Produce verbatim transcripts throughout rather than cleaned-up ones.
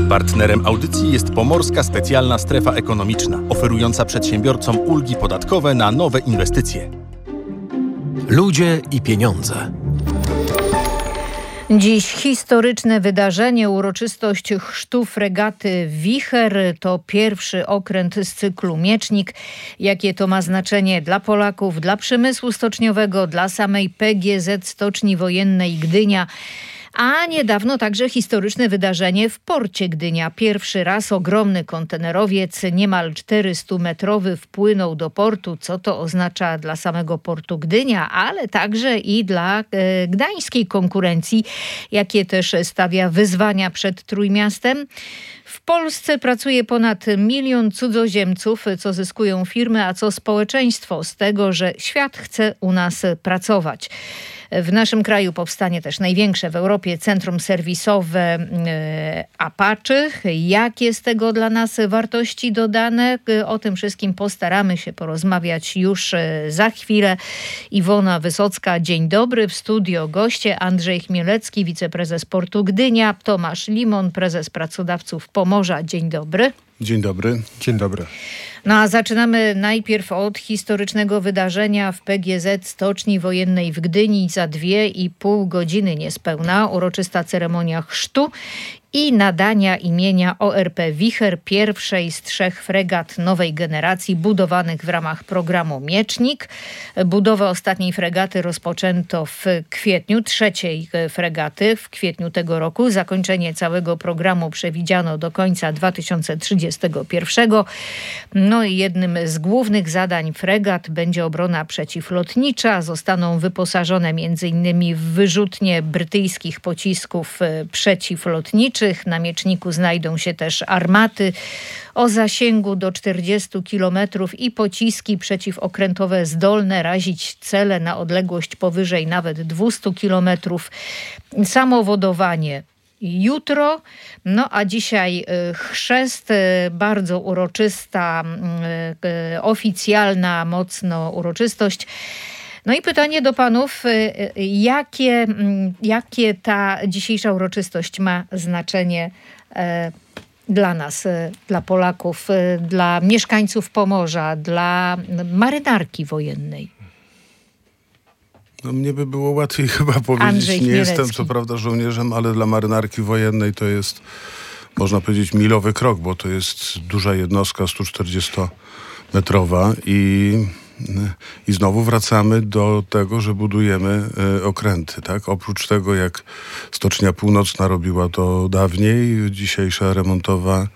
Partnerem audycji jest Pomorska Specjalna Strefa Ekonomiczna, oferująca przedsiębiorcom ulgi podatkowe na nowe inwestycje. Ludzie i pieniądze. Dziś historyczne wydarzenie, uroczystość chrztu fregaty Wicher. To pierwszy okręt z cyklu Miecznik. Jakie to ma znaczenie dla Polaków, dla przemysłu stoczniowego, dla samej P G Z Stoczni Wojennej Gdynia. A niedawno także historyczne wydarzenie w porcie Gdynia. Pierwszy raz ogromny kontenerowiec, niemal czterystumetrowy, wpłynął do portu. Co to oznacza dla samego portu Gdynia, ale także i dla e, gdańskiej konkurencji, jakie też stawia wyzwania przed Trójmiastem. W Polsce pracuje ponad milion cudzoziemców, co zyskują firmy, a co społeczeństwo z tego, że świat chce u nas pracować. W naszym kraju powstanie też największe w Europie centrum serwisowe e, Apache. Jakie z tego dla nas wartości dodane? O tym wszystkim postaramy się porozmawiać już za chwilę. Iwona Wysocka, dzień dobry. W studio goście Andrzej Chmielecki, wiceprezes Portu Gdynia, Tomasz Limon, prezes Pracodawców Pomorza. Dzień dobry. Dzień dobry. Dzień dobry. No a zaczynamy najpierw od historycznego wydarzenia w P G Z Stoczni Wojennej w Gdyni. Za dwie i pół godziny niespełna uroczysta ceremonia chrztu i nadania imienia O R P Wicher, pierwszej z trzech fregat nowej generacji budowanych w ramach programu Miecznik. Budowę ostatniej fregaty rozpoczęto w kwietniu, trzeciej fregaty w kwietniu tego roku. Zakończenie całego programu przewidziano do końca dwa tysiące trzydziestego pierwszego. No i jednym z głównych zadań fregat będzie obrona przeciwlotnicza. Zostaną wyposażone między innymi w wyrzutnie brytyjskich pocisków przeciwlotniczych. Na Mieczniku znajdą się też armaty o zasięgu do czterdziestu kilometrów i pociski przeciwokrętowe zdolne razić cele na odległość powyżej nawet dwustu kilometrów. Samowodowanie jutro, no a dzisiaj chrzest, bardzo uroczysta, oficjalna, mocno uroczystość. No i pytanie do panów, jakie, jakie ta dzisiejsza uroczystość ma znaczenie e, dla nas, e, dla Polaków, e, dla mieszkańców Pomorza, dla marynarki wojennej? No mnie by było łatwiej chyba powiedzieć, Andrzej nie Chmielecki. jestem co prawda żołnierzem, ale dla marynarki wojennej to jest, można powiedzieć, milowy krok, bo to jest duża jednostka sto czterdziestometrowa i I znowu wracamy do tego, że budujemy y, okręty, tak? Oprócz tego, jak Stocznia Północna robiła to dawniej, dzisiejsza remontowa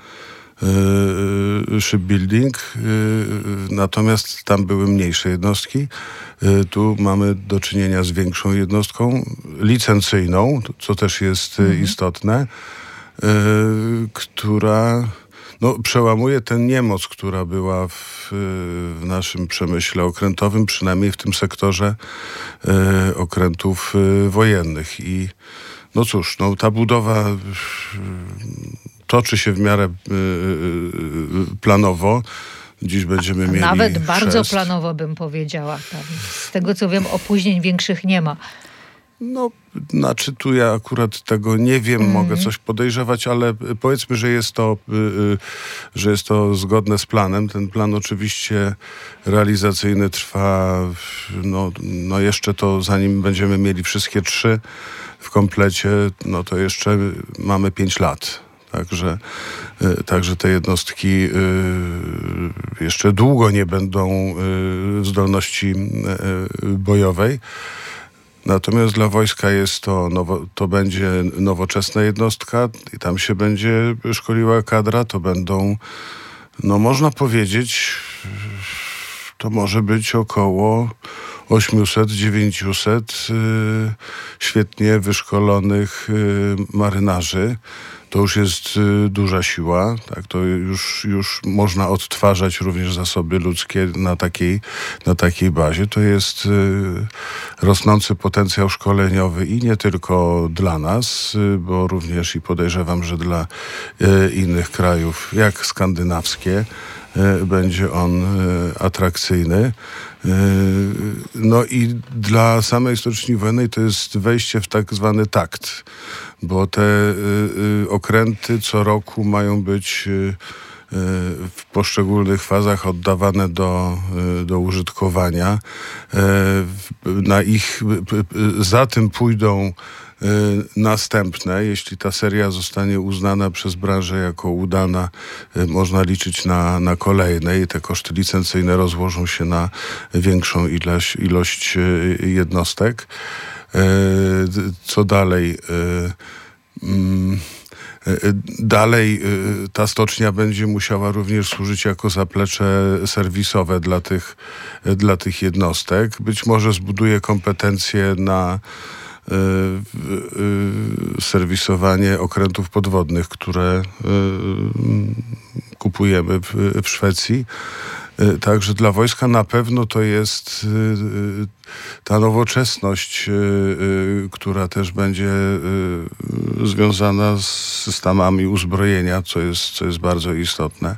y, shipbuilding, y, natomiast tam były mniejsze jednostki. Y, tu mamy do czynienia z większą jednostką, licencyjną, co też jest y, istotne, y, która... No, przełamuje tę niemoc, która była w, w naszym przemyśle okrętowym, przynajmniej w tym sektorze e, okrętów e, wojennych. I no cóż, no, ta budowa e, toczy się w miarę e, planowo. Dziś będziemy mieli Nawet bardzo chrzest. planowo bym powiedziała. Tam, z tego co wiem, opóźnień większych nie ma. No, znaczy tu ja akurat tego nie wiem, mm. mogę coś podejrzewać, ale powiedzmy, że jest to, y, y, że jest to zgodne z planem. Ten plan oczywiście realizacyjny trwa, no, no jeszcze to zanim będziemy mieli wszystkie trzy w komplecie, no to jeszcze mamy pięć lat. Także, y, także te jednostki y, jeszcze długo nie będą y, w zdolności y, bojowej. Natomiast dla wojska jest to, nowo, to będzie nowoczesna jednostka i tam się będzie szkoliła kadra. To będą, no można powiedzieć, to może być około osiemset dziewięćset y, świetnie wyszkolonych y, marynarzy. To już jest y, duża siła, tak? To już, już można odtwarzać również zasoby ludzkie na takiej, na takiej bazie. To jest y, rosnący potencjał szkoleniowy i nie tylko dla nas, y, bo również i podejrzewam, że dla y, innych krajów, jak skandynawskie, y, będzie on y, atrakcyjny. No i dla samej Stoczni Wojennej to jest wejście w tak zwany takt, bo te y, y, okręty co roku mają być y, w poszczególnych fazach oddawane do, do użytkowania. Na ich, za tym pójdą następne. Jeśli ta seria zostanie uznana przez branżę jako udana, można liczyć na, na kolejne i te koszty licencyjne rozłożą się na większą ilość, ilość jednostek. Co dalej? Dalej ta stocznia będzie musiała również służyć jako zaplecze serwisowe dla tych, dla tych jednostek. Być może zbuduje kompetencje na y, y, serwisowanie okrętów podwodnych, które y, kupujemy w, w Szwecji. Także dla wojska na pewno to jest ta nowoczesność, która też będzie związana z systemami uzbrojenia, co jest, co jest bardzo istotne.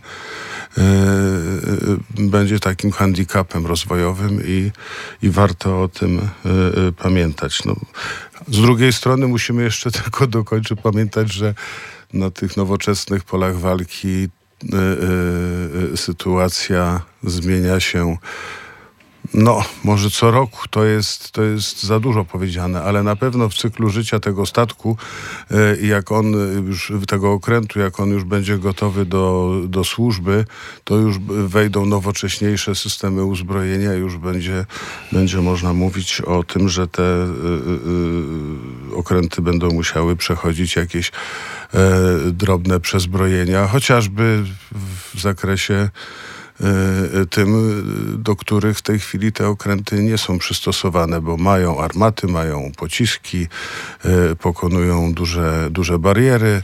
Będzie takim handicapem rozwojowym i, i warto o tym pamiętać. No, z drugiej strony musimy jeszcze tylko dokończyć pamiętać, że na tych nowoczesnych polach walki Y, y, sytuacja zmienia się, no może co roku, to jest, to jest za dużo powiedziane, ale na pewno w cyklu życia tego statku, y, jak on już, tego okrętu, jak on już będzie gotowy do, do służby, to już wejdą nowocześniejsze systemy uzbrojenia, już będzie, będzie można mówić o tym, że te y, y, okręty będą musiały przechodzić jakieś E, drobne przezbrojenia, chociażby w zakresie e, tym, do których w tej chwili te okręty nie są przystosowane, bo mają armaty, mają pociski, e, pokonują duże, duże bariery.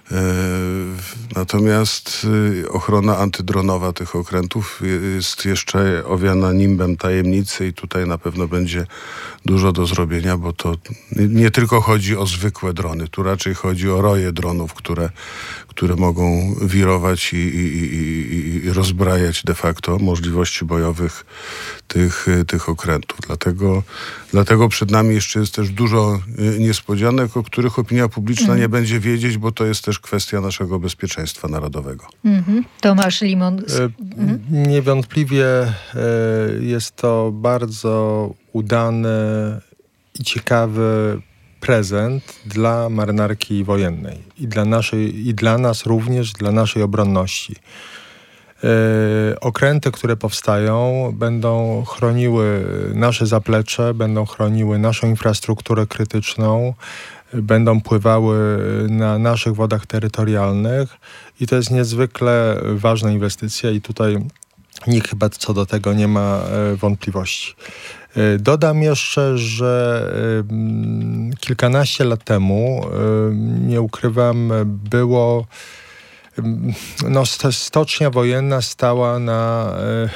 Natomiast ochrona antydronowa tych okrętów jest jeszcze owiana nimbem tajemnicy i tutaj na pewno będzie dużo do zrobienia, bo to nie tylko chodzi o zwykłe drony, tu raczej chodzi o roje dronów, które, które mogą wirować i, i, i, i rozbrajać de facto możliwości bojowych tych, tych okrętów. Dlatego, dlatego przed nami jeszcze jest też dużo niespodzianek, o których opinia publiczna mm. nie będzie wiedzieć, bo to jest też kwestia naszego bezpieczeństwa narodowego. Mm-hmm. Tomasz Limon. E, niewątpliwie e, jest to bardzo udany i ciekawy prezent dla marynarki wojennej i dla naszej, i dla nas również, dla naszej obronności. E, okręty, które powstają, będą chroniły nasze zaplecze, będą chroniły naszą infrastrukturę krytyczną, będą pływały na naszych wodach terytorialnych i to jest niezwykle ważna inwestycja i tutaj nikt chyba co do tego nie ma wątpliwości. Dodam jeszcze, że kilkanaście lat temu, nie ukrywam, było no, stocznia wojenna stała na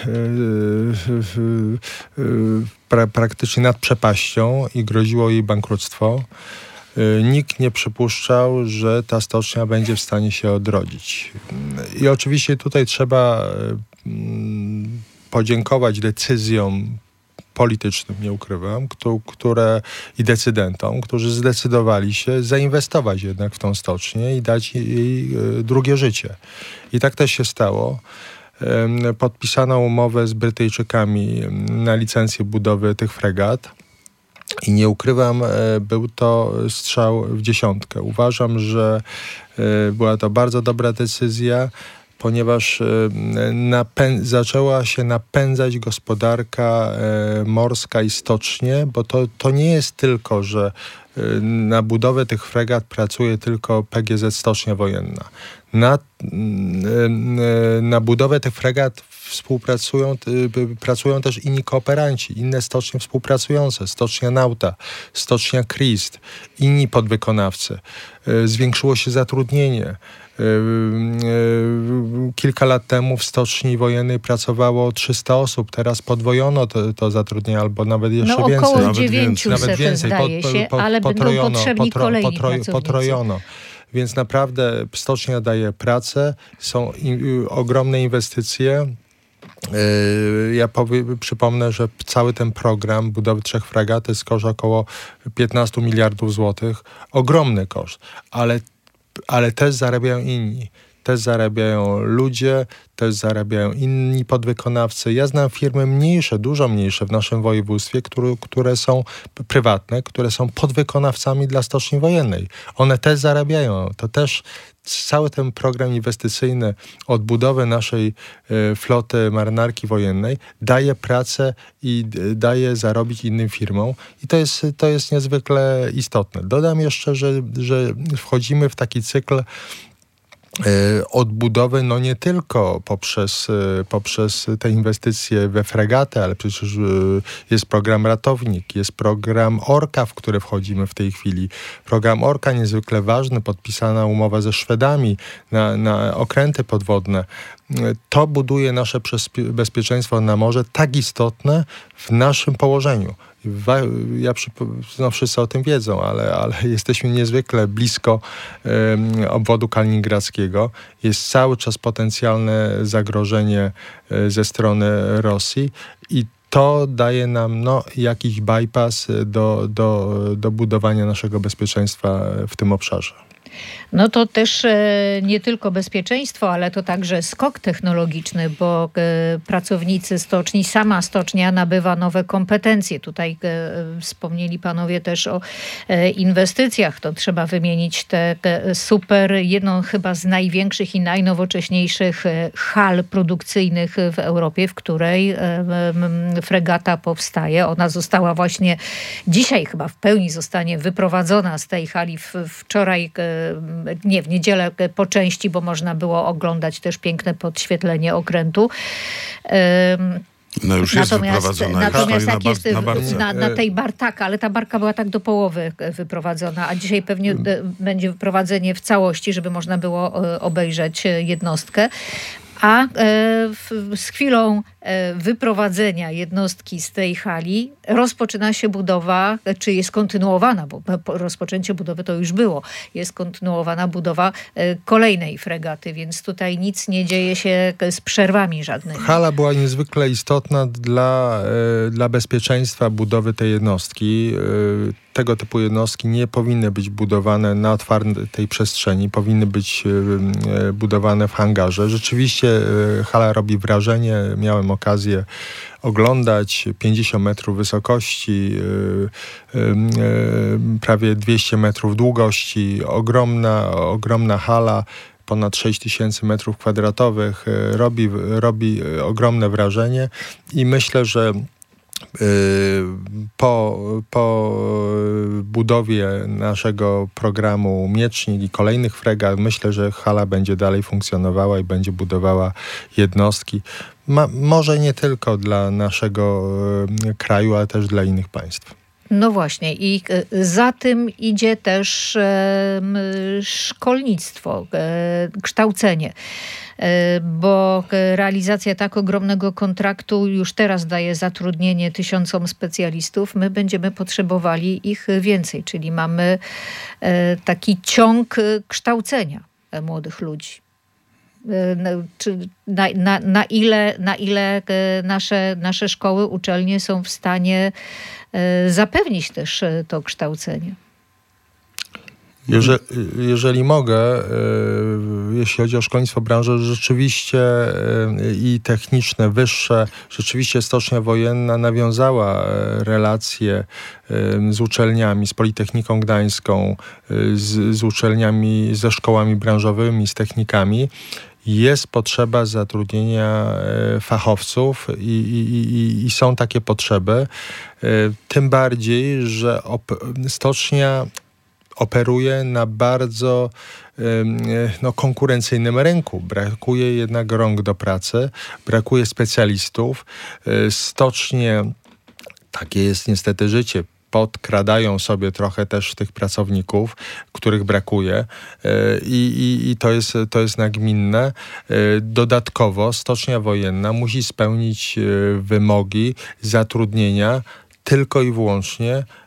pra, praktycznie nad przepaścią i groziło jej bankructwo. Nikt nie przypuszczał, że ta stocznia będzie w stanie się odrodzić. I oczywiście tutaj trzeba podziękować decyzjom politycznym, nie ukrywam, które i decydentom, którzy zdecydowali się zainwestować jednak w tą stocznię i dać jej drugie życie. I tak też się stało. Podpisano umowę z Brytyjczykami na licencję budowy tych fregat. I nie ukrywam, był to strzał w dziesiątkę. Uważam, że była to bardzo dobra decyzja, ponieważ napę- zaczęła się napędzać gospodarka morska i stocznie, bo to, to nie jest tylko, że na budowę tych fregat pracuje tylko P G Z Stocznia Wojenna. Na, na budowę tych fregat współpracują, pracują też inni kooperanci, inne stocznie współpracujące, Stocznia Nauta, Stocznia Christ, inni podwykonawcy. Zwiększyło się zatrudnienie. Kilka lat temu w Stoczni Wojennej pracowało trzysta osób, teraz podwojono to, to zatrudnienie, albo nawet jeszcze no, więcej. Około nawet dziewięćset, nawet więcej. zdaje pod, się, pod, ale potrojono, będą potrzebni potro, kolejni potro, pracownicy. Potrojono. Więc naprawdę stocznia daje pracę, są i, y, ogromne inwestycje. Ja powiem, przypomnę, że cały ten program budowy trzech fregat to jest koszt około piętnaście miliardów złotych. Ogromny koszt, ale, ale też zarabiają inni. Też zarabiają ludzie, też zarabiają inni podwykonawcy. Ja znam firmy mniejsze, dużo mniejsze w naszym województwie, które, które są prywatne, które są podwykonawcami dla Stoczni Wojennej. One też zarabiają. To też cały ten program inwestycyjny odbudowy naszej y, floty marynarki wojennej daje pracę i y, daje zarobić innym firmom. I to jest, to jest niezwykle istotne. Dodam jeszcze, że, że wchodzimy w taki cykl odbudowy, no nie tylko poprzez, poprzez te inwestycje we fregaty, ale przecież jest program Ratownik, jest program Orka, w który wchodzimy w tej chwili. Program Orka niezwykle ważny, podpisana umowa ze Szwedami na, na okręty podwodne. To buduje nasze bezpieczeństwo na morze, tak istotne w naszym położeniu. Ja, no wszyscy o tym wiedzą, ale, ale jesteśmy niezwykle blisko um, obwodu kaliningradzkiego. Jest cały czas potencjalne zagrożenie um, ze strony Rosji i to daje nam no, jakiś bypass do, do, do budowania naszego bezpieczeństwa w tym obszarze. No to też nie tylko bezpieczeństwo, ale to także skok technologiczny, bo pracownicy stoczni, sama stocznia nabywa nowe kompetencje. Tutaj wspomnieli panowie też o inwestycjach. To trzeba wymienić te super, jedną chyba z największych i najnowocześniejszych hal produkcyjnych w Europie, w której fregata powstaje. Ona została właśnie dzisiaj chyba w pełni zostanie wyprowadzona z tej hali wczoraj, nie, w niedzielę po części, bo można było oglądać też piękne podświetlenie okrętu. No już natomiast, jest wyprowadzona. Natomiast na, tak jest na, na, na tej bartaka, ale ta barka była tak do połowy wyprowadzona, a dzisiaj pewnie będzie wyprowadzenie w całości, żeby można było obejrzeć jednostkę. A z chwilą wyprowadzenia jednostki z tej hali rozpoczyna się budowa, czy jest kontynuowana, bo rozpoczęcie budowy to już było, jest kontynuowana budowa kolejnej fregaty, więc tutaj nic nie dzieje się z przerwami żadnymi. Hala była niezwykle istotna dla, dla bezpieczeństwa budowy tej jednostki. Tego typu jednostki nie powinny być budowane na otwartej przestrzeni, powinny być budowane w hangarze. Rzeczywiście hala robi wrażenie. Miałem okazję oglądać pięćdziesiąt metrów wysokości, prawie dwieście metrów długości, ogromna, ogromna hala, ponad sześć tysięcy metrów kwadratowych, robi, robi ogromne wrażenie i myślę, że Po, po budowie naszego programu Miecznik i kolejnych fregat myślę, że hala będzie dalej funkcjonowała i będzie budowała jednostki. Ma, może nie tylko dla naszego kraju, ale też dla innych państw. No właśnie i za tym idzie też e, szkolnictwo, e, kształcenie, e, bo realizacja tak ogromnego kontraktu już teraz daje zatrudnienie tysiącom specjalistów. My będziemy potrzebowali ich więcej, czyli mamy e, taki ciąg kształcenia młodych ludzi. Czy na, na, na ile, na ile nasze, nasze szkoły, uczelnie są w stanie zapewnić też to kształcenie? Jeżeli, jeżeli mogę, jeśli chodzi o szkolnictwo branży, rzeczywiście i techniczne, wyższe, rzeczywiście Stocznia Wojenna nawiązała relacje z uczelniami, z Politechniką Gdańską, z, z uczelniami, ze szkołami branżowymi, z technikami. Jest potrzeba zatrudnienia fachowców i, i, i, i są takie potrzeby. Tym bardziej, że op- stocznia operuje na bardzo no, konkurencyjnym rynku. Brakuje jednak rąk do pracy, brakuje specjalistów. Stocznie, takie jest niestety życie, podkradają sobie trochę też tych pracowników, których brakuje i, i, i to jest, to jest nagminne. Dodatkowo Stocznia Wojenna musi spełnić wymogi zatrudnienia tylko i wyłącznie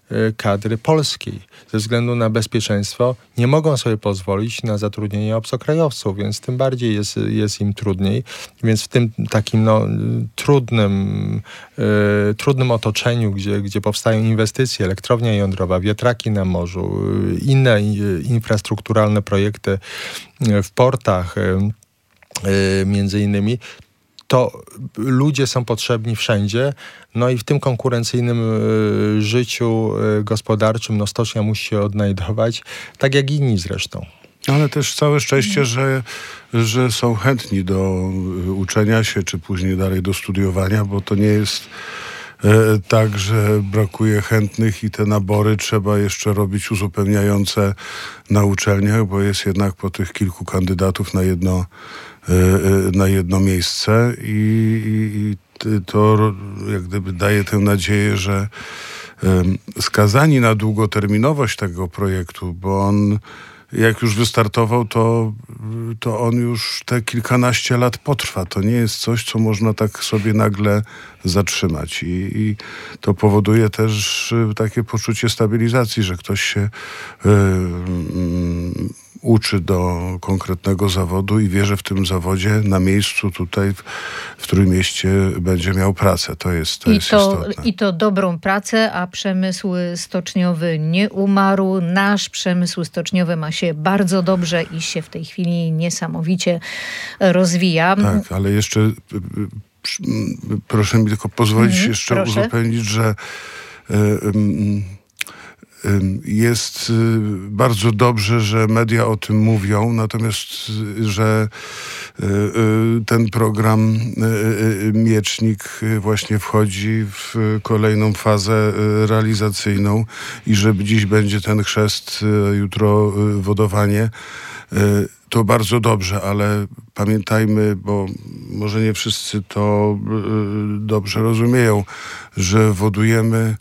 kadry polskiej. Ze względu na bezpieczeństwo nie mogą sobie pozwolić na zatrudnienie obcokrajowców, więc tym bardziej jest, jest im trudniej. Więc w tym takim no, trudnym, y, trudnym otoczeniu, gdzie, gdzie powstają inwestycje, elektrownia jądrowa, wiatraki na morzu, y, inne y, infrastrukturalne projekty y, w portach, y, y, między innymi, to ludzie są potrzebni wszędzie, no i w tym konkurencyjnym y, życiu y, gospodarczym no stocznia musi się odnajdować, tak jak inni zresztą. Ale też całe szczęście, że, że są chętni do uczenia się, czy później dalej do studiowania, bo to nie jest e, tak, że brakuje chętnych i te nabory trzeba jeszcze robić uzupełniające na uczelniach, bo jest jednak po tych kilku kandydatów na jedno na jedno miejsce i, i, i to jak gdyby daje tę nadzieję, że um, skazani na długoterminowość tego projektu, bo on jak już wystartował, to, to on już te kilkanaście lat potrwa. To nie jest coś, co można tak sobie nagle zatrzymać. I, i to powoduje też takie poczucie stabilizacji, że ktoś się y, y, uczy do konkretnego zawodu i wie, że w tym zawodzie na miejscu tutaj w, w Trójmieście będzie miał pracę. To jest, to I jest to, istotne. I to dobrą pracę, a przemysł stoczniowy nie umarł. Nasz przemysł stoczniowy ma się bardzo dobrze i się w tej chwili niesamowicie rozwija. Tak, ale jeszcze proszę mi tylko pozwolić Mhm, jeszcze proszę. uzupełnić, że y, y, jest bardzo dobrze, że media o tym mówią, natomiast, że ten program Miecznik właśnie wchodzi w kolejną fazę realizacyjną i że dziś będzie ten chrzest, jutro wodowanie. To bardzo dobrze, ale pamiętajmy, bo może nie wszyscy to dobrze rozumieją, że wodujemy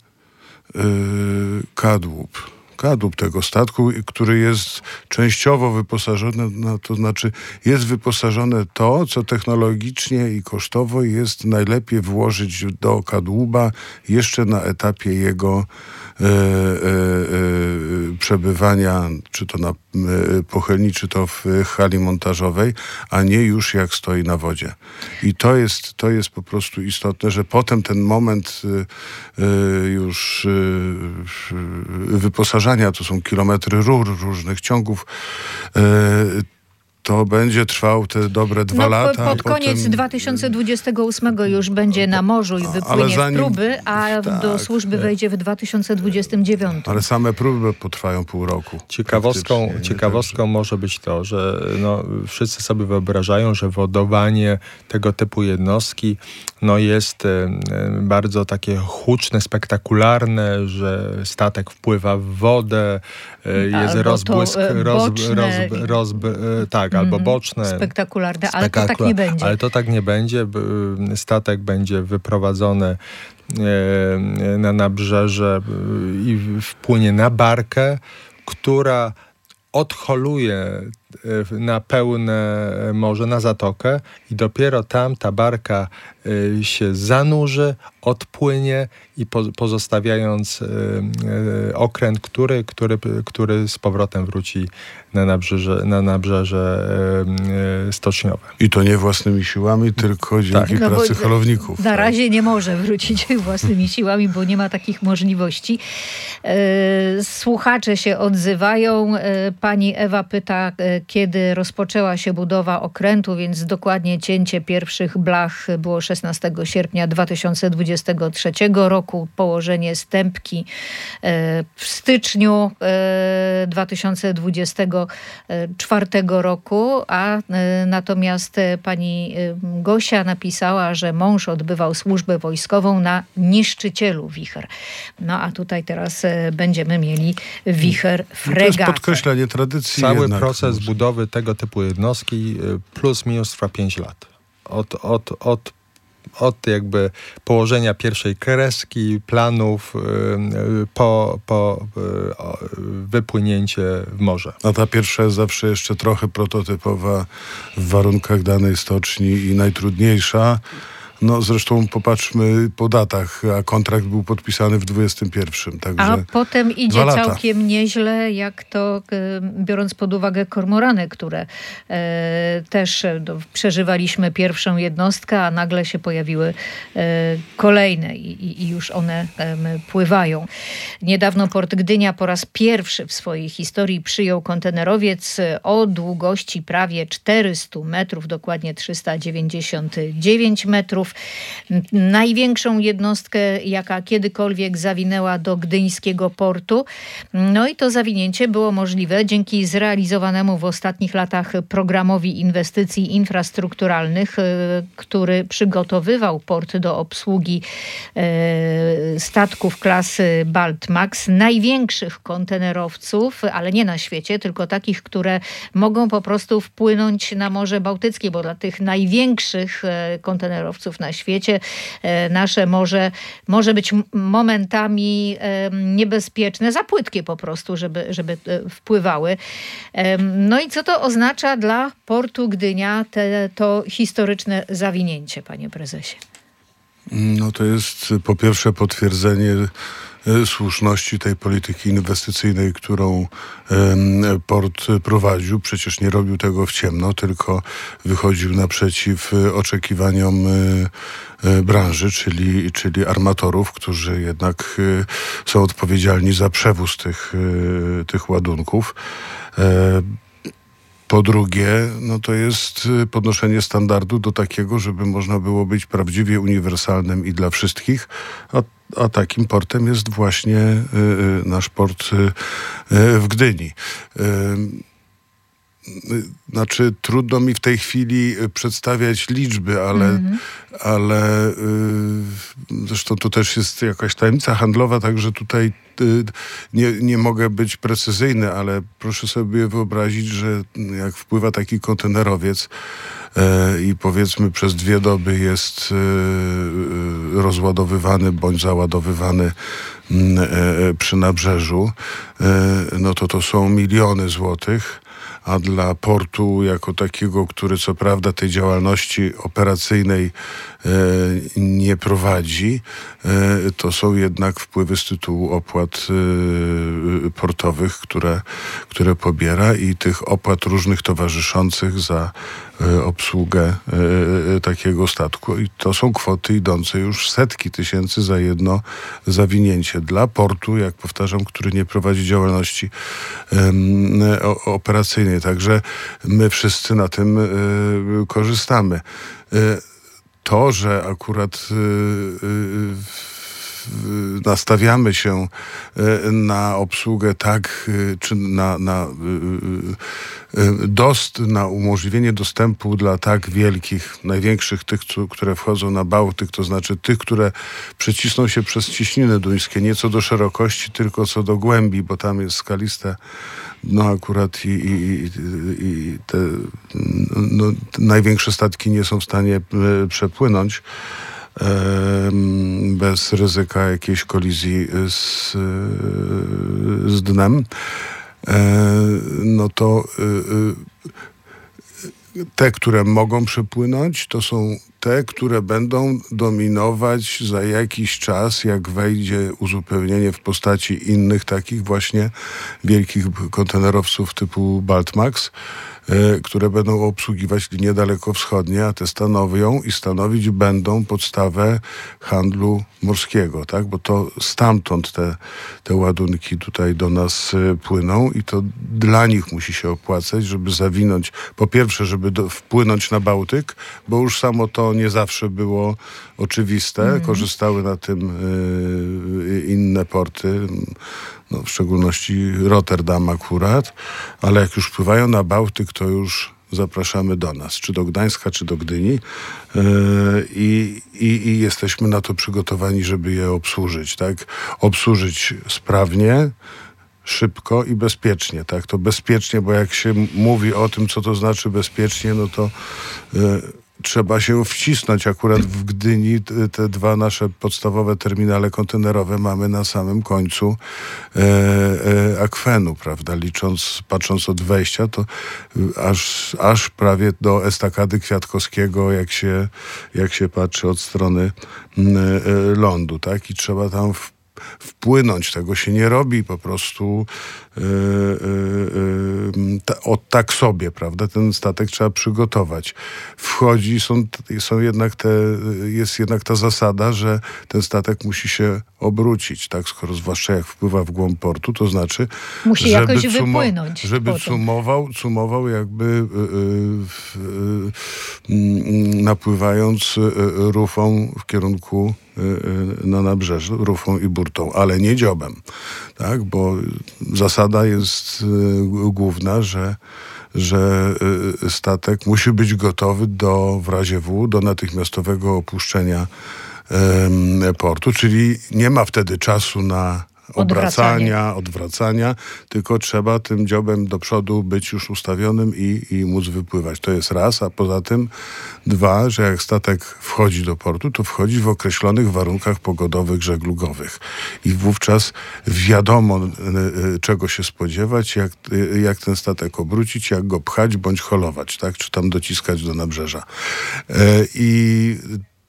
kadłub. Kadłub tego statku, który jest częściowo wyposażony, no, to znaczy jest wyposażone to, co technologicznie i kosztowo jest najlepiej włożyć do kadłuba jeszcze na etapie jego e, e, e, przebywania, czy to na e, pochylni, czy to w hali montażowej, a nie już jak stoi na wodzie. I to jest, to jest po prostu istotne, że potem ten moment e, e, już e, wyposażenia, to są kilometry rur, różnych ciągów, e, to będzie trwał te dobre dwa no, lata. Pod potem... koniec dwa tysiące dwudziestego ósmego już będzie na morzu i wypłynie zanim... w próby, a tak, do służby wejdzie w dwa tysiące dwudziestym dziewiątym. Ale same próby potrwają pół roku. Ciekawostką, ciekawostką może być to, że no, wszyscy sobie wyobrażają, że wodowanie tego typu jednostki no, jest e, bardzo takie huczne, spektakularne, że statek wpływa w wodę, e, jest Albo rozbłysk, to, e, roz, boczne. roz, roz, e, tak, albo boczne. Spektakularne, ale to tak nie będzie. Ale to tak nie będzie. Statek będzie wyprowadzony e, na nabrzeże i wpłynie na barkę, która odholuje na pełne morze, na zatokę i dopiero tam ta barka się zanurzy, odpłynie i po, pozostawiając okręt, który, który, który z powrotem wróci na nabrzeże, na nabrzeże stoczniowe. I to nie własnymi siłami, tylko dzięki No bo pracy holowników. Na razie nie może wrócić własnymi siłami, bo nie ma takich możliwości. Słuchacze się odzywają. Pani Ewa pyta, kiedy rozpoczęła się budowa okrętu, więc dokładnie cięcie pierwszych blach było szesnastego sierpnia dwa tysiące dwudziestego trzeciego roku, położenie stępki w styczniu dwa tysiące dwudziestego czwartego roku, a natomiast pani Gosia napisała, że mąż odbywał służbę wojskową na niszczycielu wicher. No a tutaj teraz będziemy mieli wicher fregatę. To jest podkreślenie tradycji. Cały jednak. proces budowy tego typu jednostki plus minus trwa pięć lat. Od, od, od, od jakby położenia pierwszej kreski, planów po, po wypłynięcie w morze. A ta pierwsza jest zawsze jeszcze trochę prototypowa w warunkach danej stoczni i najtrudniejsza, No zresztą popatrzmy po datach, a kontrakt był podpisany w dwudziestym pierwszym. Także a potem idzie lata. całkiem nieźle, jak to e, biorąc pod uwagę kormorany, które e, też e, do, przeżywaliśmy pierwszą jednostkę, a nagle się pojawiły e, kolejne i, i, i już one e, pływają. Niedawno Port Gdynia po raz pierwszy w swojej historii przyjął kontenerowiec o długości prawie czterysta metrów, dokładnie trzysta dziewięćdziesiąt dziewięć metrów. Największą jednostkę, jaka kiedykolwiek zawinęła do gdyńskiego portu. No i to zawinięcie było możliwe dzięki zrealizowanemu w ostatnich latach programowi inwestycji infrastrukturalnych, który przygotowywał port do obsługi statków klasy Baltmax, największych kontenerowców, ale nie na świecie, tylko takich, które mogą po prostu wpłynąć na Morze Bałtyckie, bo dla tych największych kontenerowców na świecie nasze morze może być momentami niebezpieczne, za płytkie po prostu, żeby, żeby wpływały. No i co to oznacza dla portu Gdynia te, to historyczne zawinięcie, panie prezesie? No to jest po pierwsze potwierdzenie słuszności tej polityki inwestycyjnej, którą port prowadził. Przecież nie robił tego w ciemno, tylko wychodził naprzeciw oczekiwaniom branży, czyli, czyli armatorów, którzy jednak są odpowiedzialni za przewóz tych, tych ładunków. Po drugie, no to jest podnoszenie standardu do takiego, żeby można było być prawdziwie uniwersalnym i dla wszystkich, a, a takim portem jest właśnie y, y, nasz port y, y, w Gdyni. Y, Znaczy, trudno mi w tej chwili przedstawiać liczby, ale, mm-hmm. ale y, zresztą to też jest jakaś tajemnica handlowa, także tutaj y, nie, nie mogę być precyzyjny, ale proszę sobie wyobrazić, że jak wpływa taki kontenerowiec y, i powiedzmy przez dwie doby jest y, y, rozładowywany bądź załadowywany y, y, przy nabrzeżu, y, no to to są miliony złotych. A dla portu jako takiego, który co prawda tej działalności operacyjnej e, nie prowadzi, e, to są jednak wpływy z tytułu opłat e, portowych, które, które pobiera i tych opłat różnych towarzyszących za e, obsługę e, takiego statku. I to są kwoty idące już setki tysięcy za jedno zawinięcie. Dla portu, jak powtarzam, który nie prowadzi działalności e, operacyjnej. Także my wszyscy na tym y, korzystamy. Y, to, że akurat y, y, nastawiamy się y, na obsługę tak, y, czy na, na, y, y, dost, na umożliwienie dostępu dla tak wielkich, największych tych, co, które wchodzą na Bałtyk, to znaczy tych, które przecisną się przez Cieśniny Duńskie, nie co do szerokości, tylko co do głębi, bo tam jest skaliste no akurat i, i, i te no, największe statki nie są w stanie przepłynąć e, bez ryzyka jakiejś kolizji z, z dnem, e, no to e, te, które mogą przepłynąć, to są te, które będą dominować za jakiś czas, jak wejdzie uzupełnienie w postaci innych takich właśnie wielkich kontenerowców typu Baltmax, y, które będą obsługiwać linie dalekowschodnie, a te stanowią i stanowić będą podstawę handlu morskiego, tak? Bo to stamtąd te, te ładunki tutaj do nas y, płyną i to dla nich musi się opłacać, żeby zawinąć, po pierwsze, żeby do, wpłynąć na Bałtyk, bo już samo to nie zawsze było oczywiste. Mm. Korzystały na tym y, inne porty, no, w szczególności Rotterdam akurat, ale jak już wpływają na Bałtyk, to już zapraszamy do nas, czy do Gdańska, czy do Gdyni yy, i, i jesteśmy na to przygotowani, żeby je obsłużyć, tak? Obsłużyć sprawnie, szybko i bezpiecznie, tak? To bezpiecznie, bo jak się mówi o tym, co to znaczy bezpiecznie, no to yy, trzeba się wcisnąć. Akurat w Gdyni te, te dwa nasze podstawowe terminale kontenerowe mamy na samym końcu e, e, akwenu, prawda? Licząc, patrząc od wejścia, to aż, aż prawie do estakady Kwiatkowskiego, jak się, jak się patrzy od strony e, e, lądu, tak? I trzeba tam w, wpłynąć. Tego się nie robi po prostu yy, yy, ta, o tak sobie, prawda? Ten statek trzeba przygotować. Wchodzi, są, są jednak te, jest jednak ta zasada, że ten statek musi się obrócić, tak? Skoro zwłaszcza jak wpływa w głąb portu, to znaczy, musi żeby, jakoś cumo, wypłynąć żeby cumował, cumował jakby yy, yy, yy, napływając yy, rufą w kierunku na nabrzeże, rufą i burtą, ale nie dziobem, tak? Bo zasada jest y, główna, że, że y, statek musi być gotowy do, w razie W, do natychmiastowego opuszczenia y, portu, czyli nie ma wtedy czasu na obracania, odwracania, tylko trzeba tym dziobem do przodu być już ustawionym i, i móc wypływać. To jest raz, a poza tym dwa, że jak statek wchodzi do portu, to wchodzi w określonych warunkach pogodowych, żeglugowych. I wówczas wiadomo, y, czego się spodziewać, jak, y, jak ten statek obrócić, jak go pchać bądź holować, tak? Czy tam dociskać do nabrzeża. Y, I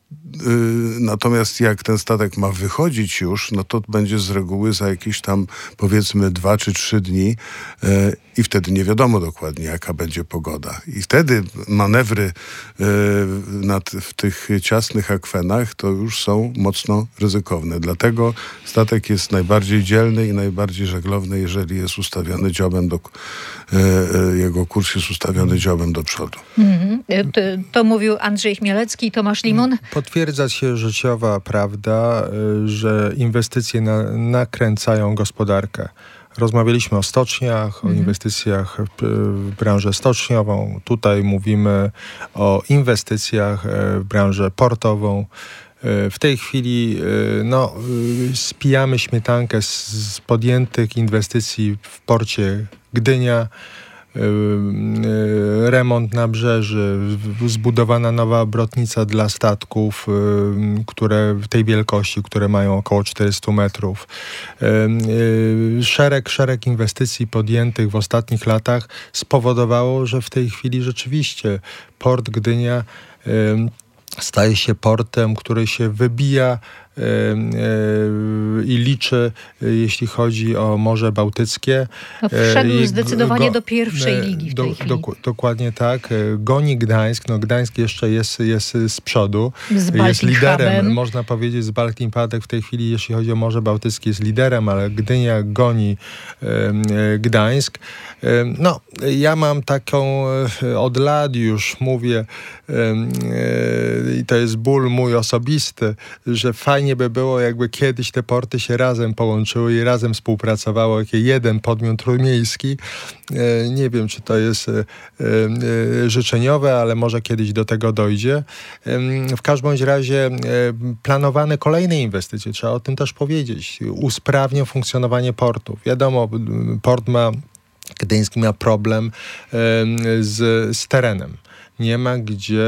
Natomiast jak ten statek ma wychodzić już, no to będzie z reguły za jakieś tam powiedzmy dwa czy trzy dni yy, i wtedy nie wiadomo dokładnie, jaka będzie pogoda. I wtedy manewry yy, nad, w tych ciasnych akwenach to już są mocno ryzykowne. Dlatego statek jest najbardziej dzielny i najbardziej żeglowny, jeżeli jest ustawiony dziobem do... Yy, jego kurs jest ustawiony dziobem do przodu. Mm-hmm. To, to mówił Andrzej Chmielecki. Tomasz Limon? Potwierdza się życiowa prawda, że inwestycje na, nakręcają gospodarkę. Rozmawialiśmy o stoczniach, o inwestycjach w branżę stoczniową. Tutaj mówimy o inwestycjach w branżę portową. W tej chwili no, spijamy śmietankę z, z podjętych inwestycji w porcie Gdynia. Remont nabrzeży, zbudowana nowa obrotnica dla statków, które w tej wielkości, które mają około czterysta metrów. Szereg, szereg inwestycji podjętych w ostatnich latach spowodowało, że w tej chwili rzeczywiście port Gdynia staje się portem, który się wybija i liczy, jeśli chodzi o Morze Bałtyckie. No, wszedł I zdecydowanie go, do pierwszej ligi w do, tej chwili. Do, dokładnie tak. Goni Gdańsk. No Gdańsk jeszcze jest, jest z przodu. Z jest liderem, Hubem. można powiedzieć, z Baltic Padek w tej chwili, jeśli chodzi o Morze Bałtyckie, jest liderem, ale Gdynia goni e, Gdańsk. E, no, ja mam taką, e, od lat już mówię, i e, to jest ból mój osobisty, że fajnie by było, jakby kiedyś te porty się razem połączyły i razem współpracowało, jak jeden podmiot trójmiejski. E, nie wiem, czy to jest e, e, życzeniowe, ale może kiedyś do tego dojdzie. E, w każdym bądź razie e, planowane kolejne inwestycje, trzeba o tym też powiedzieć, usprawnią funkcjonowanie portu. Wiadomo, port ma, Gdyński ma problem e, z, z terenem. Nie ma gdzie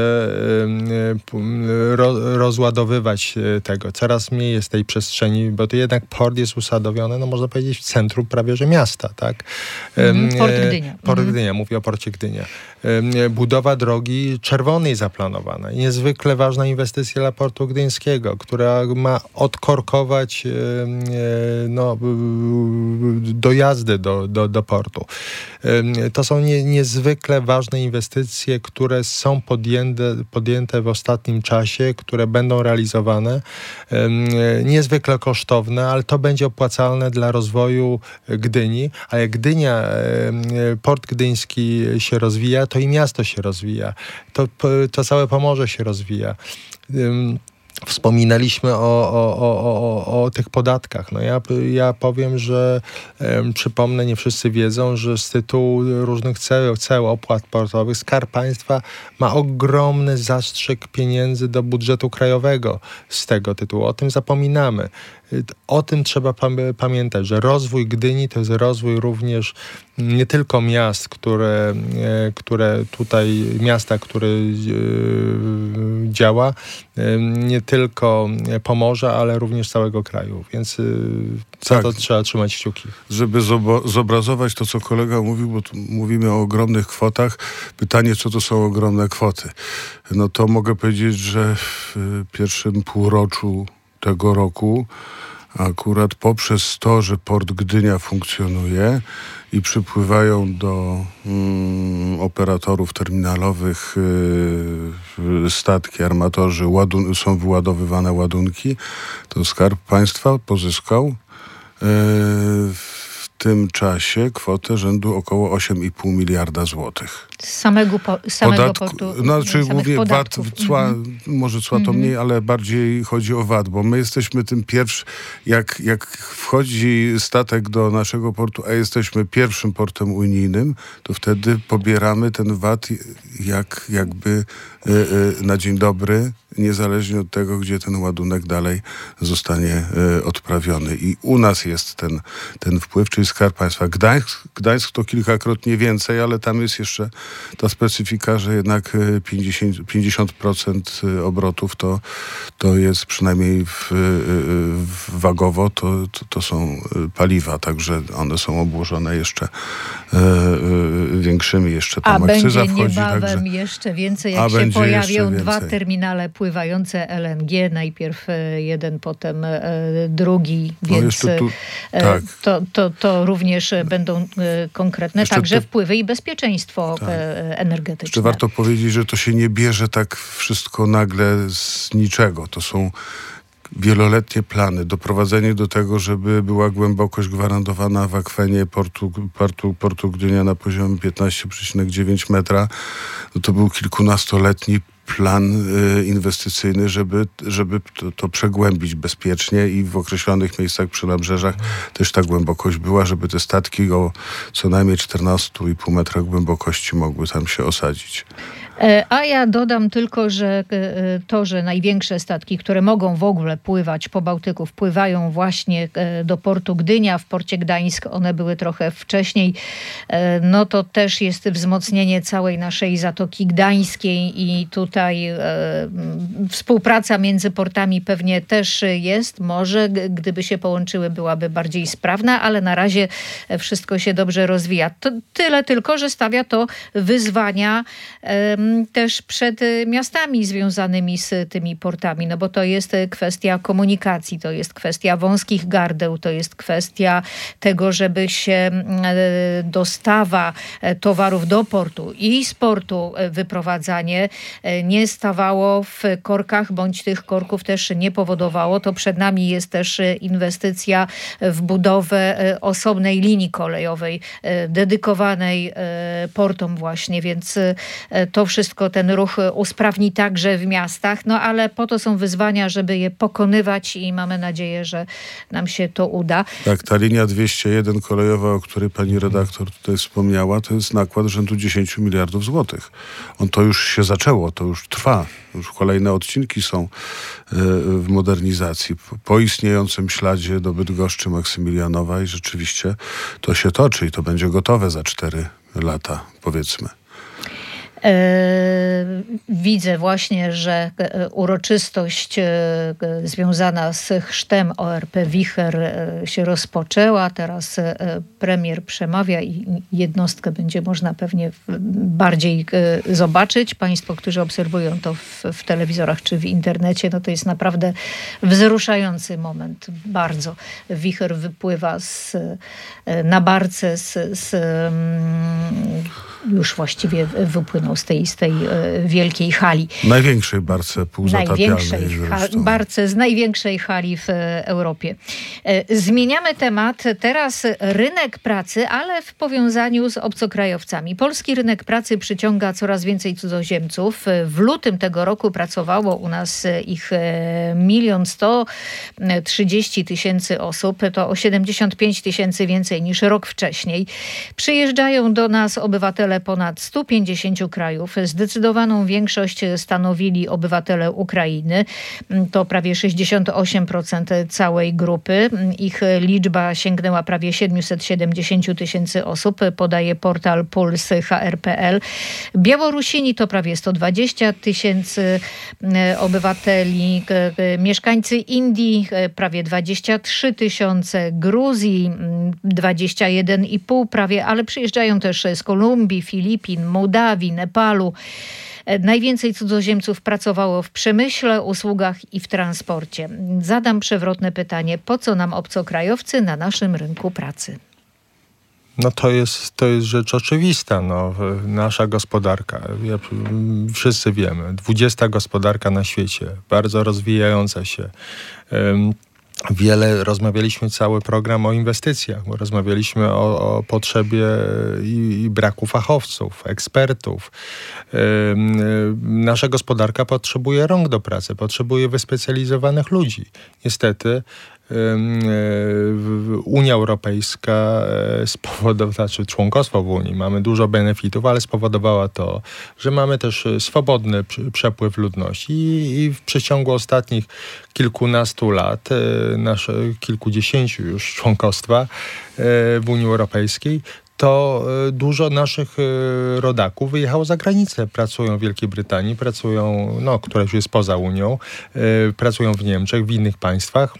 ro, rozładowywać tego. Coraz mniej jest tej przestrzeni, bo to jednak port jest usadowiony, no można powiedzieć, w centrum prawie że miasta, tak? Mm, port Gdynia. Port Mm. Gdynia, mówię o porcie Gdynia. Budowa drogi czerwonej zaplanowana. Niezwykle ważna inwestycja dla portu gdyńskiego, która ma odkorkować no, dojazdy do, do, do portu. To są nie, niezwykle ważne inwestycje, które są podjęte, podjęte w ostatnim czasie, które będą realizowane. Niezwykle kosztowne, ale to będzie opłacalne dla rozwoju Gdyni. A jak Gdynia, port gdyński się rozwija, to i miasto się rozwija. To, to całe Pomorze się rozwija. Wspominaliśmy o, o, o, o, o tych podatkach. No ja, ja powiem, że um, przypomnę, nie wszyscy wiedzą, że z tytułu różnych ceł, ceł opłat portowych Skarb Państwa ma ogromny zastrzyk pieniędzy do budżetu krajowego z tego tytułu. O tym zapominamy. O tym trzeba pamiętać, że rozwój Gdyni to jest rozwój również nie tylko miast, które, które tutaj, miasta, które działa, nie tylko Pomorza, ale również całego kraju. Więc za tak, to trzeba trzymać kciuki. Żeby zobo- zobrazować to, co kolega mówił, bo tu mówimy o ogromnych kwotach. Pytanie, co to są ogromne kwoty? No to mogę powiedzieć, że w pierwszym półroczu tego roku akurat poprzez to, że Port Gdynia funkcjonuje i przypływają do mm, operatorów terminalowych y, statki, armatorzy, ładun- są wyładowywane ładunki, to Skarb Państwa pozyskał y, w tym czasie kwotę rzędu około osiem i pół miliarda złotych. Z samego, po, samego Podatku, portu. znaczy głównie V A T, cła, mm-hmm. może cła to mniej, ale bardziej chodzi o V A T, bo my jesteśmy tym pierwszym, jak, jak wchodzi statek do naszego portu, a jesteśmy pierwszym portem unijnym, to wtedy pobieramy ten V A T jak, jakby y, y, na dzień dobry, niezależnie od tego, gdzie ten ładunek dalej zostanie y, odprawiony. I u nas jest ten, ten wpływ, czyli Skarb Państwa. Gdańsk, Gdańsk to kilkakrotnie więcej, ale tam jest jeszcze ta specyfika, że jednak pięćdziesiąt, pięćdziesiąt procent obrotów to, to jest przynajmniej w, w wagowo, to, to, to są paliwa, także one są obłożone jeszcze e, e, większymi, jeszcze tam a akcyza będzie wchodzi. niebawem Także, jeszcze więcej, jak się pojawią dwa terminale pływające L N G, najpierw jeden, potem e, drugi, więc no tu, tak. to, to, to również będą e, konkretne jeszcze także te... wpływy i bezpieczeństwo tak. energetyczne. Jeszcze warto powiedzieć, że to się nie bierze tak wszystko nagle z niczego. To są wieloletnie plany, doprowadzenie do tego, żeby była głębokość gwarantowana w akwenie portu, portu, portu Gdynia na poziomie piętnaście przecinek dziewięć metra. No to był kilkunastoletni plan y, inwestycyjny, żeby, żeby to, to przegłębić bezpiecznie i w określonych miejscach przy nabrzeżach też ta głębokość była, żeby te statki o co najmniej czternaście i pół metra głębokości mogły tam się osadzić. A ja dodam tylko, że to, że największe statki, które mogą w ogóle pływać po Bałtyku, wpływają właśnie do portu Gdynia, w porcie Gdańsk, one były trochę wcześniej, no to też jest wzmocnienie całej naszej Zatoki Gdańskiej i tutaj e, współpraca między portami pewnie też jest. Może gdyby się połączyły, byłaby bardziej sprawna, ale na razie wszystko się dobrze rozwija. To tyle tylko, że stawia to wyzwania e, też przed miastami związanymi z tymi portami, no bo to jest kwestia komunikacji, to jest kwestia wąskich gardeł, to jest kwestia tego, żeby się dostawa towarów do portu i z portu wyprowadzanie nie stawało w korkach, bądź tych korków też nie powodowało. To przed nami jest też inwestycja w budowę osobnej linii kolejowej dedykowanej portom właśnie, więc to wszystko ten ruch usprawni także w miastach, no ale po to są wyzwania, żeby je pokonywać i mamy nadzieję, że nam się to uda. Tak, ta linia dwieście jeden kolejowa, o której pani redaktor tutaj wspomniała, to jest nakład rzędu dziesięć miliardów złotych. On to już się zaczęło, to już trwa. Już kolejne odcinki są w modernizacji. Po istniejącym śladzie do Bydgoszczy, Maksymilianowa i rzeczywiście to się toczy i to będzie gotowe za cztery lata, powiedzmy. Widzę właśnie, że uroczystość związana z chrztem O R P Wicher się rozpoczęła. Teraz premier przemawia i jednostkę będzie można pewnie bardziej zobaczyć. Państwo, którzy obserwują to w, w telewizorach czy w internecie, no to jest naprawdę wzruszający moment. Bardzo. Wicher wypływa z, na barce z, z już właściwie wypłynął z tej, z tej wielkiej hali. Największej barce półzatapialnej. Największej ha- barce z największej hali w Europie. Zmieniamy temat. Teraz rynek pracy, ale w powiązaniu z obcokrajowcami. Polski rynek pracy przyciąga coraz więcej cudzoziemców. W lutym tego roku pracowało u nas ich milion sto trzydzieści tysięcy osób. To o siedemdziesiąt pięć tysięcy więcej niż rok wcześniej. Przyjeżdżają do nas obywatele ponad stu pięćdziesięciu krajów krajów. Zdecydowaną większość stanowili obywatele Ukrainy. To prawie sześćdziesiąt osiem procent całej grupy. Ich liczba sięgnęła prawie siedemset siedemdziesiąt tysięcy osób, podaje portal puls kropka h r kropka p l. Białorusini to prawie sto dwadzieścia tysięcy obywateli. Mieszkańcy Indii prawie dwadzieścia trzy tysiące, Gruzji dwadzieścia jeden i pół prawie, ale przyjeżdżają też z Kolumbii, Filipin, Mołdawii, Nepalu. Najwięcej cudzoziemców pracowało w przemyśle, usługach i w transporcie. Zadam przewrotne pytanie, po co nam obcokrajowcy na naszym rynku pracy? No to jest, to jest rzecz oczywista. No, nasza gospodarka, ja, wszyscy wiemy, dwudziesta gospodarka na świecie, bardzo rozwijająca się. Um, Wiele, rozmawialiśmy cały program o inwestycjach, bo rozmawialiśmy o, o potrzebie i, i braku fachowców, ekspertów. Yy, yy, nasza gospodarka potrzebuje rąk do pracy, potrzebuje wyspecjalizowanych ludzi. Niestety Unia Europejska spowodowała, znaczy członkostwo w Unii, mamy dużo benefitów, ale spowodowała to, że mamy też swobodny przepływ ludności i, i w przeciągu ostatnich kilkunastu lat, nasze kilkudziesięciu już członkostwa w Unii Europejskiej, to dużo naszych rodaków wyjechało za granicę. Pracują w Wielkiej Brytanii, pracują, no, która już jest poza Unią, pracują w Niemczech, w innych państwach.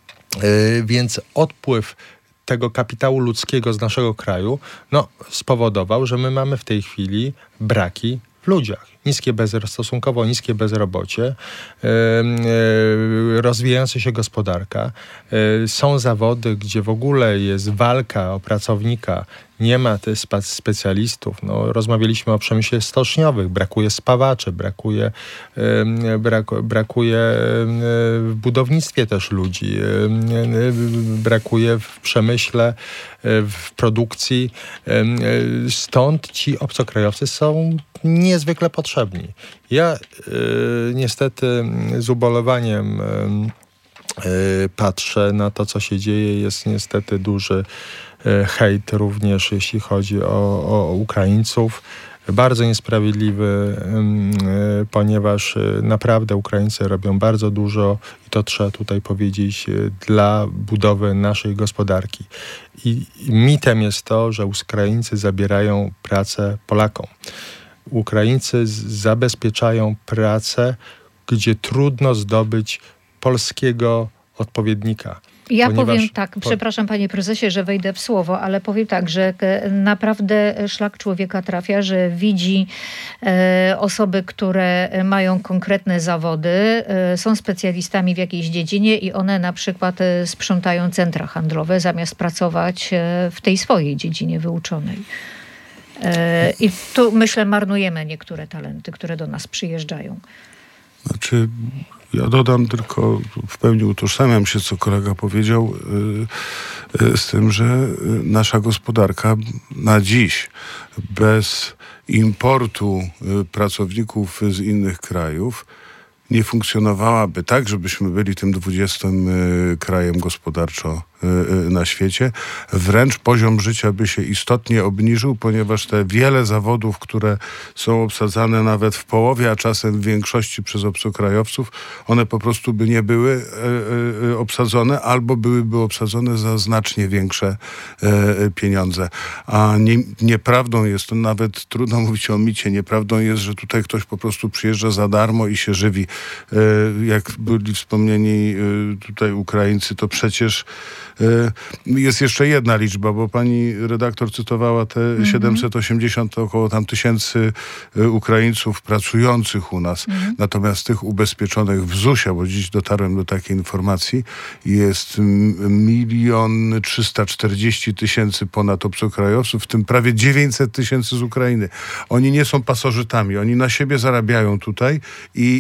Więc odpływ tego kapitału ludzkiego z naszego kraju no, spowodował, że my mamy w tej chwili braki w ludziach. Niskie bezro- stosunkowo niskie bezrobocie, yy, yy, rozwijająca się gospodarka. Yy, są zawody, gdzie w ogóle jest walka o pracownika, nie ma tych spe- specjalistów. No, rozmawialiśmy o przemyśle stoczniowym, brakuje spawaczy, brakuje, yy, brak- brakuje yy, w budownictwie też ludzi, yy, yy, brakuje w przemyśle, yy, w produkcji. Yy, stąd ci obcokrajowcy są niezwykle potrzebni. Ja y, niestety z ubolewaniem y, y, patrzę na to, co się dzieje. Jest niestety duży y, hejt również, jeśli chodzi o, o Ukraińców. Bardzo niesprawiedliwy, y, y, ponieważ y, naprawdę Ukraińcy robią bardzo dużo i to trzeba tutaj powiedzieć y, dla budowy naszej gospodarki. I, i mitem jest to, że Ukraińcy zabierają pracę Polakom. Ukraińcy zabezpieczają pracę, gdzie trudno zdobyć polskiego odpowiednika. Ja ponieważ... powiem tak, przepraszam panie prezesie, że wejdę w słowo, ale powiem tak, że naprawdę szlak człowieka trafia, że widzi e, osoby, które mają konkretne zawody, e, są specjalistami w jakiejś dziedzinie i one na przykład e, sprzątają centra handlowe zamiast pracować e, w tej swojej dziedzinie wyuczonej. I tu, myślę, marnujemy niektóre talenty, które do nas przyjeżdżają. Znaczy, ja dodam tylko, w pełni utożsamiam się, co kolega powiedział, z tym, że nasza gospodarka na dziś bez importu pracowników z innych krajów nie funkcjonowałaby tak, żebyśmy byli tym dwudziestym krajem gospodarczo na świecie. Wręcz poziom życia by się istotnie obniżył, ponieważ te wiele zawodów, które są obsadzane nawet w połowie, a czasem w większości przez obcokrajowców, one po prostu by nie były obsadzone albo byłyby obsadzone za znacznie większe pieniądze. A nie, nieprawdą jest, to nawet trudno mówić o micie, nieprawdą jest, że tutaj ktoś po prostu przyjeżdża za darmo i się żywi. Jak byli wspomnieni tutaj Ukraińcy, to przecież jest jeszcze jedna liczba, bo pani redaktor cytowała te mm-hmm. siedemset osiemdziesiąt około tam tysięcy Ukraińców pracujących u nas. Mm-hmm. Natomiast tych ubezpieczonych w zusie, bo dziś dotarłem do takiej informacji, jest milion trzysta czterdzieści tysięcy ponad obcokrajowców, w tym prawie dziewięćset tysięcy z Ukrainy. Oni nie są pasożytami, oni na siebie zarabiają tutaj i, i,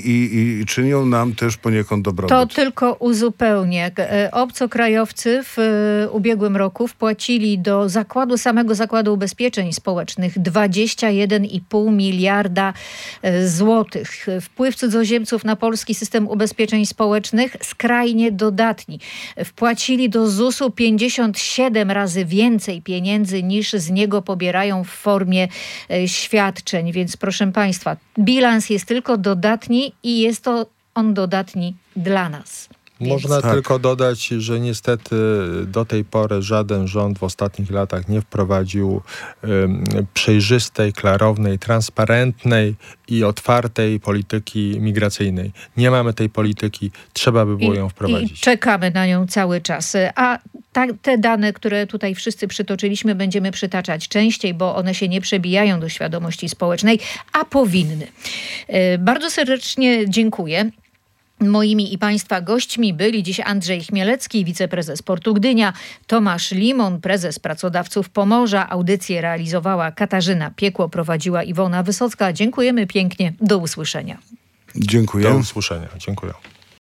i czynią nam też poniekąd dobrobyt. To tylko uzupełnię. Obcokrajowcy w ubiegłym roku wpłacili do zakładu, samego Zakładu Ubezpieczeń Społecznych dwadzieścia jeden i pół miliarda złotych. Wpływ cudzoziemców na polski system ubezpieczeń społecznych skrajnie dodatni. Wpłacili do zusu pięćdziesiąt siedem razy więcej pieniędzy niż z niego pobierają w formie świadczeń. Więc proszę Państwa, bilans jest tylko dodatni i jest to on dodatni dla nas. Więc... Można tak. tylko dodać, że niestety do tej pory żaden rząd w ostatnich latach nie wprowadził um, przejrzystej, klarownej, transparentnej i otwartej polityki migracyjnej. Nie mamy tej polityki, trzeba by było I, ją wprowadzić. I czekamy na nią cały czas. A ta, te dane, które tutaj wszyscy przytoczyliśmy, będziemy przytaczać częściej, bo one się nie przebijają do świadomości społecznej, a powinny. Yy, bardzo serdecznie dziękuję. Moimi i Państwa gośćmi byli dziś Andrzej Chmielecki, wiceprezes Portu Gdynia, Tomasz Limon, prezes Pracodawców Pomorza. Audycję realizowała Katarzyna Piekło, prowadziła Iwona Wysocka. Dziękujemy pięknie. Do usłyszenia. Dziękuję. Do usłyszenia. Dziękuję.